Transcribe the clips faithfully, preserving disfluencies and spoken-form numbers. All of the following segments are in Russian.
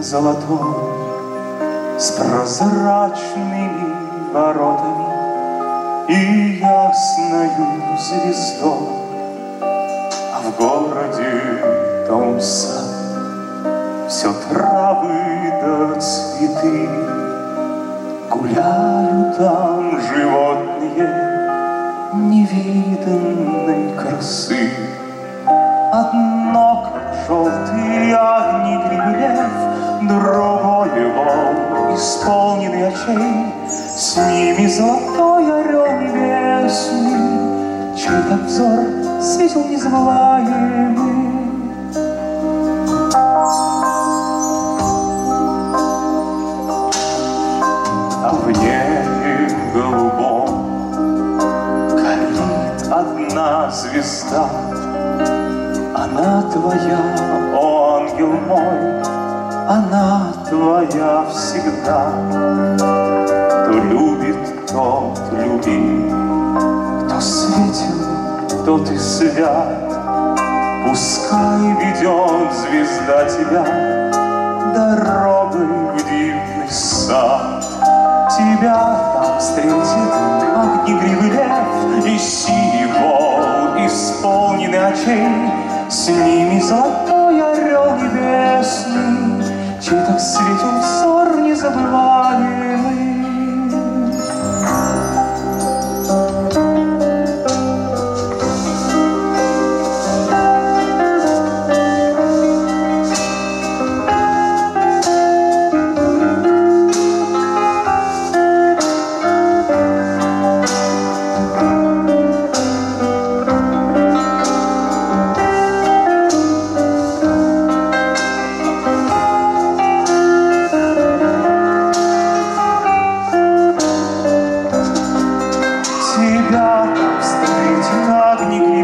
золотой, с прозрачными воротами и ясною звездой. А в городе том сад, все травы да цветы, гуляют там животные невиданной красы. Одно, как желтые огни гребелев, другое вол, исполненный очей, с ними золотой орел небесный, чей-то взор светил незабываемый. А в небе голубом горит одна звезда. Она твоя, о ангел мой, она твоя всегда. Кто любит, тот люби, кто светил, тот и свят. Пускай ведет звезда тебя дорогой в дивный сад. Тебя там встретит огнегривый лев и синий вол, исполненный очей. С ними золотой орел небесный, чей так светил взор незабываемый.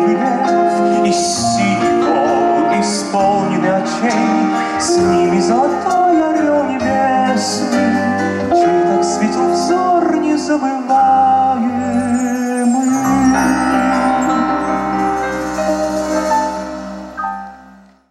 С ними золотой